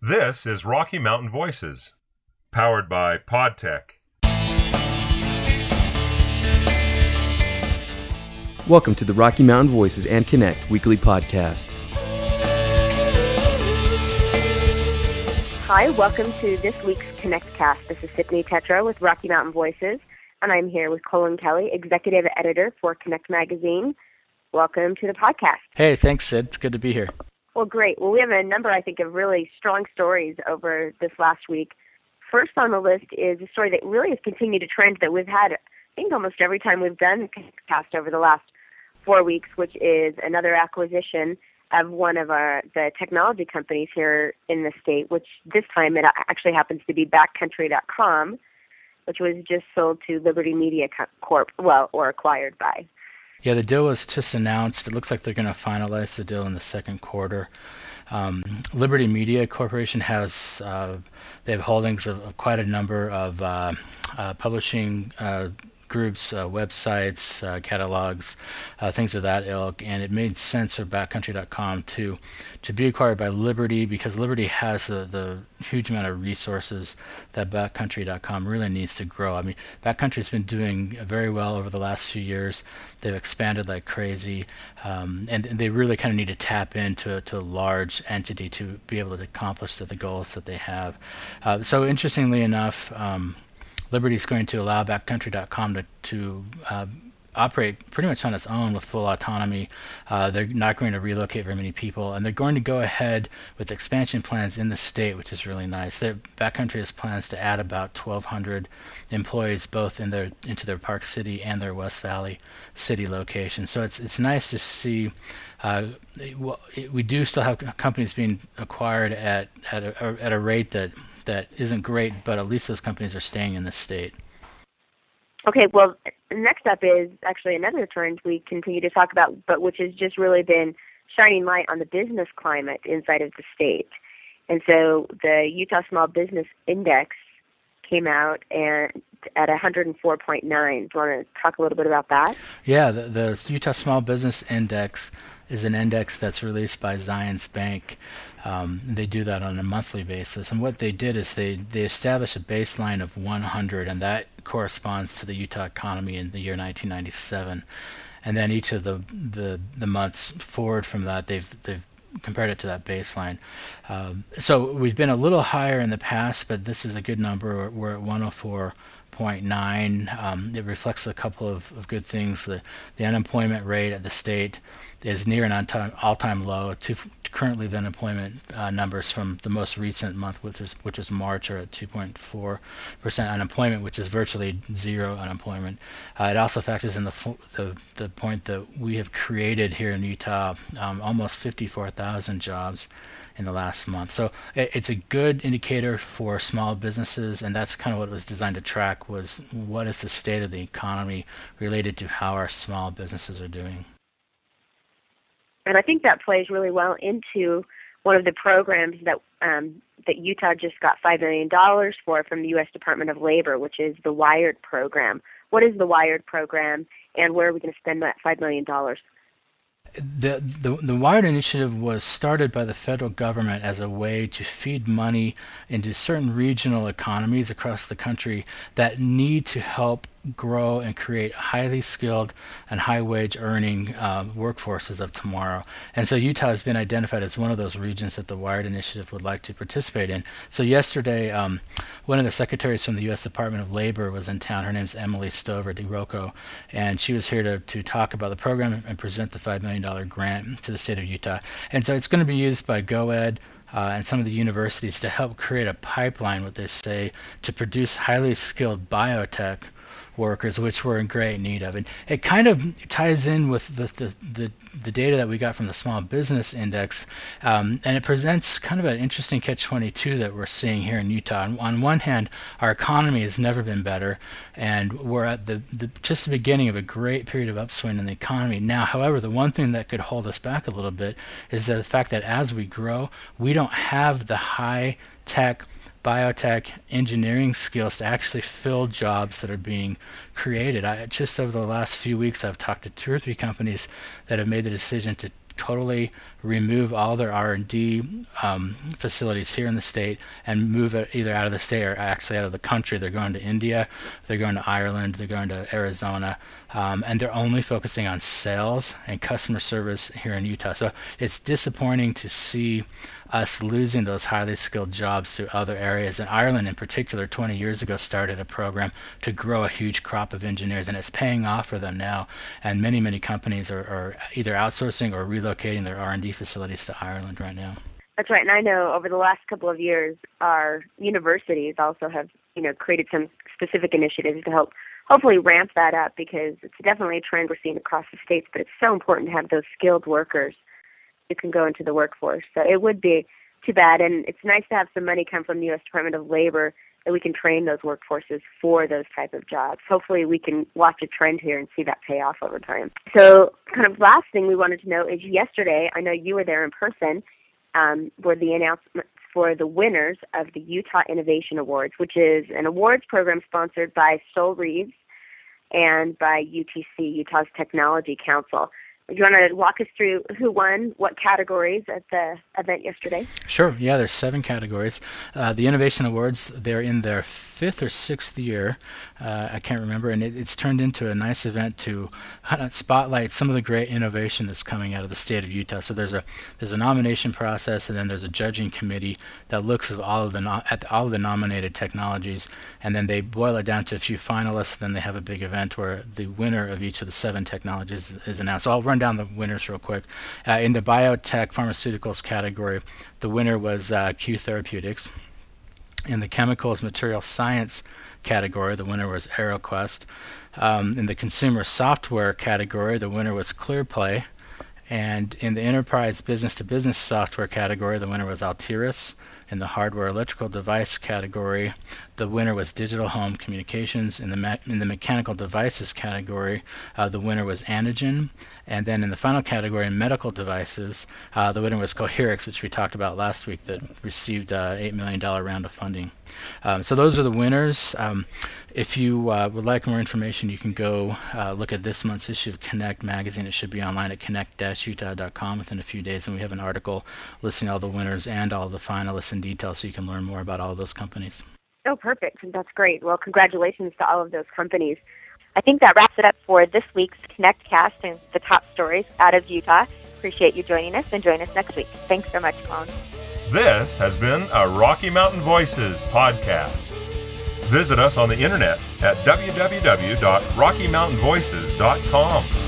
This is Rocky Mountain Voices, powered by PodTech. Welcome to the Rocky Mountain Voices and Connect weekly podcast. Hi, welcome to this week's ConnectCast. This is Sydney Tetra with Rocky Mountain Voices, and I'm here with Colin Kelly, Executive Editor for Connect Magazine. Welcome to the podcast. Hey, thanks, Sid. It's good to be here. Well, great. Well, we have a number, I think, of really strong stories over this last week. First on the list is a story that really has continued a trend that we've had, I think, almost every time we've done ConnectCast over the last 4 weeks, which is another acquisition of one of the technology companies here in the state, which this time it actually happens to be Backcountry.com, which was just sold to Liberty Media Corp, or acquired by. Yeah, the deal was just announced. It looks like they're going to finalize the deal in the second quarter. Liberty Media Corporation has they have holdings of quite a number of publishing groups, websites, catalogs, things of that ilk, and it made sense for Backcountry.com to be acquired by Liberty because Liberty has the huge amount of resources that Backcountry.com really needs to grow. I mean, Backcountry's been doing very well over the last few years. They've expanded like crazy, and they really kind of need to tap into a large entity to be able to accomplish the goals that they have. So interestingly enough, Liberty is going to allow Backcountry.com to operate pretty much on its own with full autonomy. They're not going to relocate very many people, and they're going to go ahead with expansion plans in the state, which is really nice. Backcountry has plans to add about 1,200 employees, both into their Park City and their West Valley City location. So it's nice to see. We do still have companies being acquired at a rate that isn't great, but at least those companies are staying in the state. Okay, well, next up is actually another trend we continue to talk about, but which has just really been shining light on the business climate inside of the state. And so the Utah Small Business Index came out and at 104.9. Do you want to talk a little bit about that? Yeah, the Utah Small Business Index is an index that's released by Zions Bank. They do that on a monthly basis. And what they did is they established a baseline of 100, and that corresponds to the Utah economy in the year 1997. And then each of the months forward from that, they've compared it to that baseline. So we've been a little higher in the past, but this is a good number. We're at 104.9. It reflects a couple of good things. The unemployment rate at the state is near an all-time low. Currently, the unemployment numbers from the most recent month, which was March, are at 2.4% unemployment, which is virtually zero unemployment. It also factors in the point that we have created here in Utah almost 54,000 jobs in the last month. So it's a good indicator for small businesses, and that's kind of what it was designed to track, was what is the state of the economy related to how our small businesses are doing. And I think that plays really well into one of the programs that Utah just got $5 million for from the U.S. Department of Labor, which is the WIRED program. What is the WIRED program, and where are we going to spend that $5 million? The WIRED initiative was started by the federal government as a way to feed money into certain regional economies across the country that need to help grow and create highly skilled and high-wage earning workforces of tomorrow. And so Utah has been identified as one of those regions that the WIRED initiative would like to participate in. So yesterday, one of the secretaries from the U.S. Department of Labor was in town. Her name's Emily Stover DeRocco, and she was here to talk about the program and present the $5 million grant to the state of Utah. And so it's going to be used by GoEd and some of the universities to help create a pipeline, what they say, to produce highly skilled biotech workers, which we're in great need of. And it kind of ties in with the data that we got from the Small Business Index, and it presents kind of an interesting catch-22 that we're seeing here in Utah. On one hand, our economy has never been better, and we're at just the beginning of a great period of upswing in the economy. Now, however, the one thing that could hold us back a little bit is the fact that as we grow, we don't have the high-tech biotech engineering skills to actually fill jobs that are being created. Just over the last few weeks, I've talked to 2 or 3 companies that have made the decision to totally remove all their R&D facilities here in the state and move it either out of the state or actually out of the country. They're going to India, they're going to Ireland, they're going to Arizona, and they're only focusing on sales and customer service here in Utah. So it's disappointing to see us losing those highly skilled jobs to other areas. And Ireland in particular 20 years ago started a program to grow a huge crop of engineers, and it's paying off for them now. And many companies are either outsourcing or relocating their R&D facilities to Ireland right now. That's right. And I know over the last couple of years, our universities also have, created some specific initiatives to help hopefully ramp that up, because it's definitely a trend we're seeing across the states, but it's so important to have those skilled workers who can go into the workforce. So it would be too bad, and it's nice to have some money come from the U.S. Department of Labor that we can train those workforces for those type of jobs. Hopefully we can watch a trend here and see that pay off over time. So kind of last thing we wanted to know is yesterday, I know you were there in person, were the announcements for the winners of the Utah Innovation Awards, which is an awards program sponsored by Stoll Reeves and by UTC, Utah's Technology Council. Do you want to walk us through who won, what categories at the event yesterday? Sure. Yeah, there's 7 categories. The Innovation Awards, they're in their 5th or 6th year. I can't remember. And it's turned into a nice event to spotlight some of the great innovation that's coming out of the state of Utah. So there's a nomination process, and then there's a judging committee that looks at all of the nominated technologies, and then they boil it down to a few finalists. Then they have a big event where the winner of each of the 7 technologies is announced. So I'll run down the winners real quick. In the biotech pharmaceuticals category, the winner was Q Therapeutics. In the chemicals material science category, the winner was AeroQuest. In the consumer software category, the winner was ClearPlay. And in the enterprise business-to-business software category, the winner was Altiris. In the hardware electrical device category, the winner was Digital Home Communications. In the mechanical devices category, the winner was Antigen. And then in the final category, in medical devices, the winner was Coherix, which we talked about last week, that received an $8 million round of funding. So those are the winners. If you would like more information, you can go look at this month's issue of Connect magazine. It should be online at connect-utah.com within a few days, and we have an article listing all the winners and all the finalists in detail, so you can learn more about all of those companies. Oh, perfect. That's great. Well, congratulations to all of those companies. I think that wraps it up for this week's ConnectCast and the top stories out of Utah. Appreciate you joining us, and join us next week. Thanks so much, Colin. This has been a Rocky Mountain Voices podcast. Visit us on the internet at www.rockymountainvoices.com.